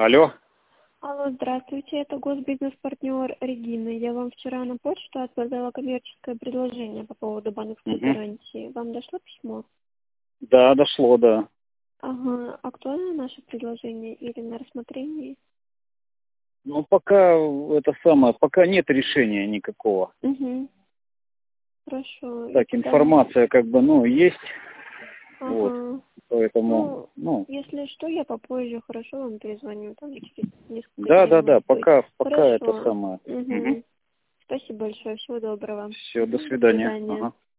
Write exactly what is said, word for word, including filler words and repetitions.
Алло. Алло, здравствуйте, это госбизнес-партнер Регина. Я вам вчера на почту отправила коммерческое предложение по поводу банковской Угу. гарантии. Вам дошло письмо? Да, дошло, да. Ага, актуально наше предложение или на рассмотрении? Ну, пока это самое, пока нет решения никакого. Угу. Хорошо. И Так, куда? информация как бы, ну, есть. Ага. Вот. Поэтому, Ну, ну. если что, я попозже, хорошо, вам перезвоню там через несколько Да, дней, да, да, может быть. пока, пока Хорошо. это самое. Угу. Угу. Спасибо большое, всего доброго. Все, до Мгм, до свидания. свидания. Ага.